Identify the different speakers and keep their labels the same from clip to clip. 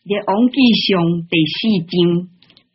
Speaker 1: 列王纪上第4章，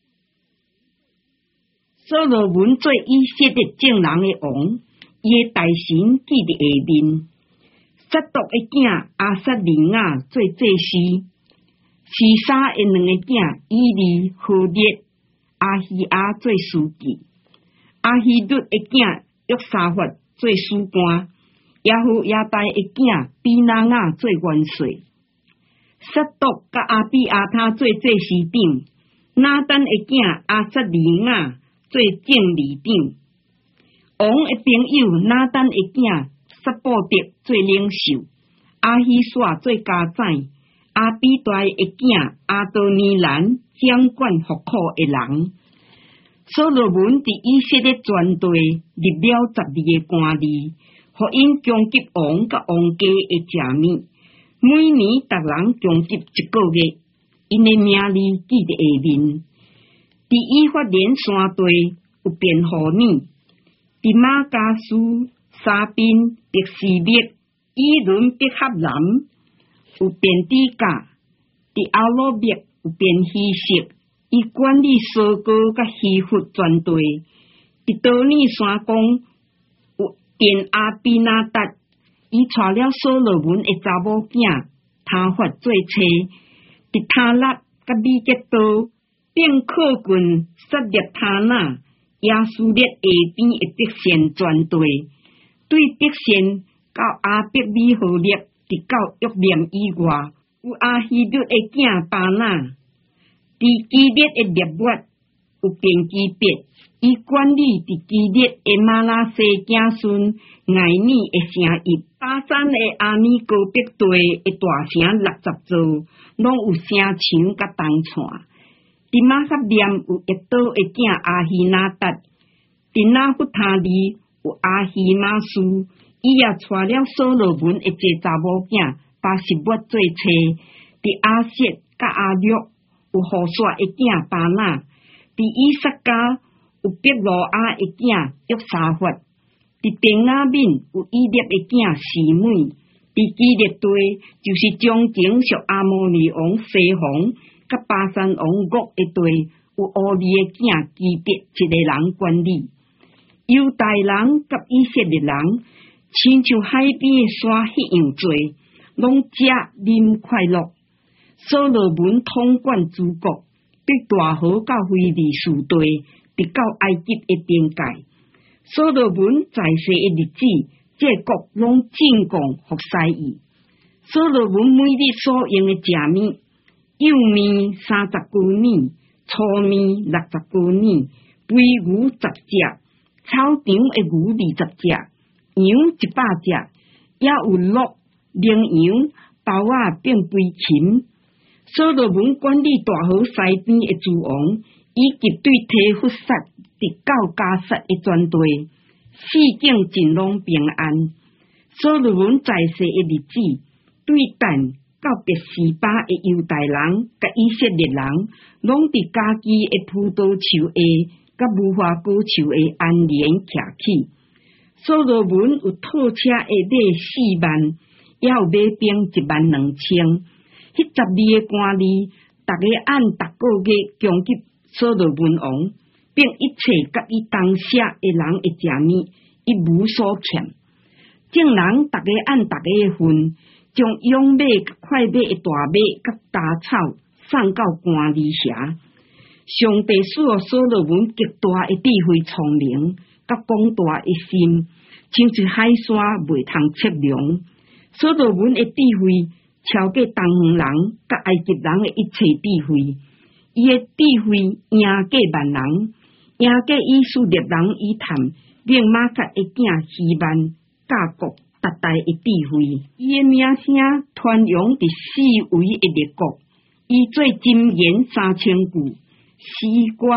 Speaker 1: 所罗门做以色列众人的王，伊的大臣记伫下面。撒督的囝亚撒利雅做祭司，示沙的2个囝以利、何烈、阿希亚做书记，阿希律的囝约沙法做史官，耶户亚大的囝比拿雅做元帅。撒督甲阿比亚他做祭司长，拿单的囝亚撒利雅做正理长。王的朋友拿单的囝撒布特做领袖，阿希煞做家宰，阿比大的囝阿多尼兰掌管户口的人。所罗门伫以色列全地立了12个官吏，互因供给王甲王家的食物。每年逐人供给1个月，因的名字记伫下面。伫以法莲山地有辩护女，伫马加斯、沙宾、别士列、以伦、别合南有辩底甲，伫阿罗别有辩希色，伊管理苏哥甲希弗全地。伫多尼山宫有辩阿比拿达，伊娶了所罗门的查某囝他法做妻。伫他勒甲米吉多并靠近撒列他那耶苏列下边的北线全地，对北线到阿伯米何列，直到约念以外，有阿希律的囝巴拿。伫基列的列月有便基别，伊管理伫基列的马拉西子孙艾尼的城邑。巴山的阿米高北地的大城60座，拢有城墙甲东串。伫马哈念有叶多的囝阿希拿达，伫拿弗他利有阿希马斯，伊也娶了所罗门的一个查某囝巴什末做妻。伫阿瑟甲阿略有何刷的囝巴拿，伫以撒家有别罗亚的囝约沙法，伫便雅悯有以列的囝示每，伫基列地就是将前属阿摩利王西宏甲巴山王噩的地，有乌利的囝基别一个人管理。犹大人甲以色列人，亲像海边的沙迄样多，拢食啉快乐。所罗门统管诸国，对大河到非利士地，直到埃及的边界。所罗门在世的日子，这国拢进贡服侍伊。所罗门每日所用的食物，幼面30公年，粗面60公年，肥牛10只，草场的牛20只，羊100只，也有鹿、羚羊、包仔并飞禽。所罗门管理大河西边的诸王，以及对提弗撒直到加萨的全地，四境尽拢平安。所罗门在世的日子，对但到别是巴的犹大人甲以色列人，拢伫家己的葡萄树下甲无花果树下安然徛起。所罗门有套车的马4万，也有马兵12000。迄12个官吏，逐个按逐个月供给所罗门王，并一切甲伊同舍的人的食物，一无所欠。众人逐个按逐个的份，将养马甲快马的大马甲大草送到官吏遐。上帝赐予所罗门极大的智慧、聪明，甲广大的心，像是海沙袂通测量。所罗门的智慧超过东方人甲埃及人的一切智慧，伊的智慧赢过万人，赢过以色列人以探，并马甲的囝希曼、甲国达大的智慧。伊的名声传扬伫四围的列国，伊做箴言3000句，诗歌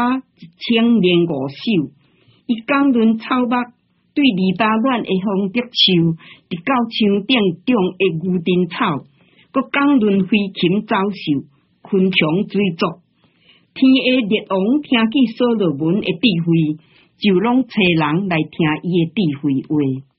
Speaker 1: 1005首。伊讲论草木，对黎巴嫩的红竹树，直到墙顶中的牛蹄草。佮讲论飞禽走兽、昆虫水族，天的列王听见所罗门的智慧，就拢找人来听伊的智慧话。